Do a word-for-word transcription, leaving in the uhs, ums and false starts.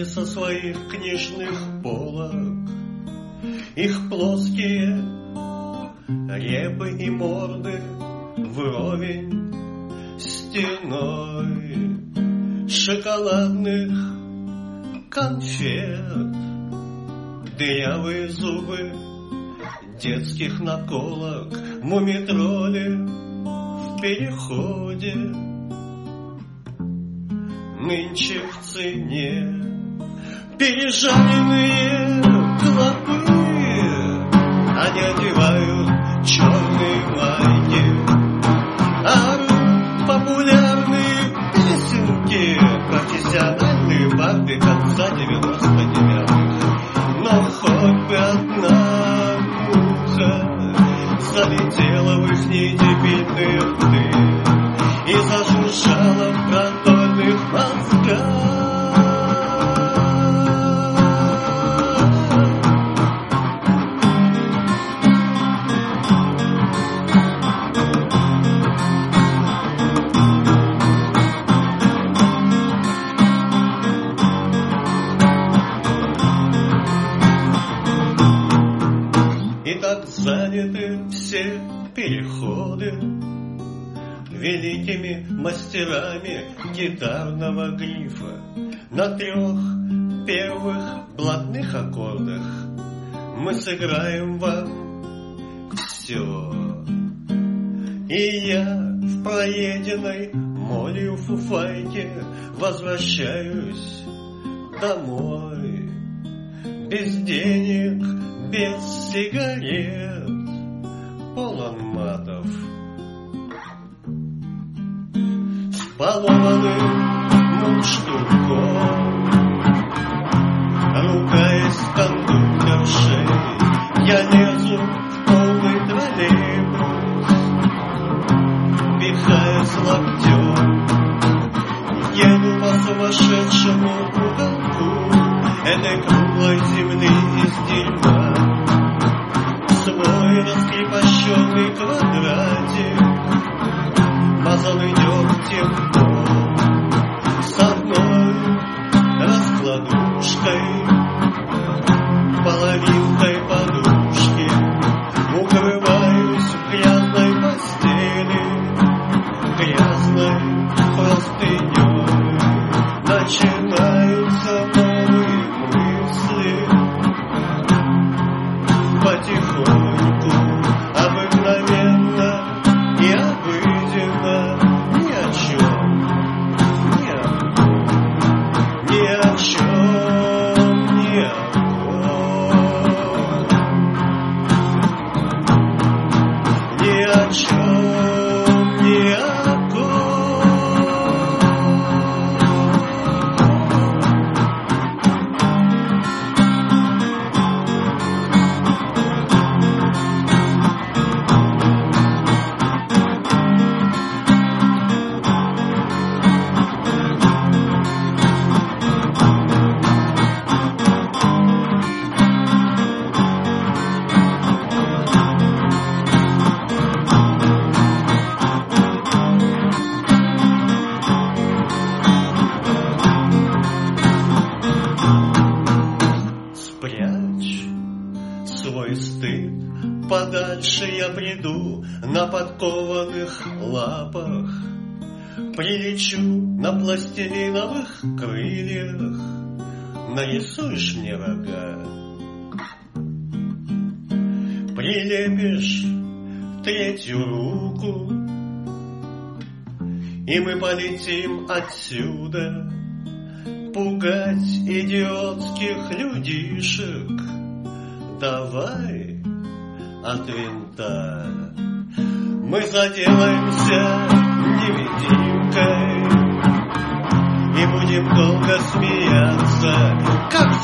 встали со своих книжных полок. Их плоские репы и морды вровень стеной шоколадных конфет, дырявые зубы детских наколок, мумитроли в переходе. Нынче в цене пережаренные клопы, они одевают черные майки, орут популярные песенки, профессиональные барды конца девяносто девятых. Но хоть бы одна муха залетела в их недебильные рты и зажужжала в продольных мозгах. Заняты все переходы великими мастерами гитарного грифа. На трех первых блатных аккордах мы сыграем вам все. И я в проеденной молью фуфайке возвращаюсь домой. Без денег, без сигарет, полон матов, с поломанным мундштуком, ругаясь кондукторшей, я лезу в полный троллейбус, пихаясь локтем, еду по сумасшедшему уголку этой круглой земли из дерьма. Свой раскрепощенный квадратик, мазанный дегтем пол, с одной раскладушкой, половинкой подушки, укрываюсь в грязной постели, грязной простыней. Начинаются новые мысли потихоньку, обыкновенно и обыденно, ни о чем, ни о ком, ни о чем, ни о ком, ни о чем, ни о ком. Свой стыд подальше я приду на подкованных лапах, прилечу на пластилиновых крыльях, нарисуешь мне рога, прилепишь третью руку, и мы полетим отсюда пугать идиотских людишек. Давай от винта мы заделаемся невидимкой и будем долго смеяться, как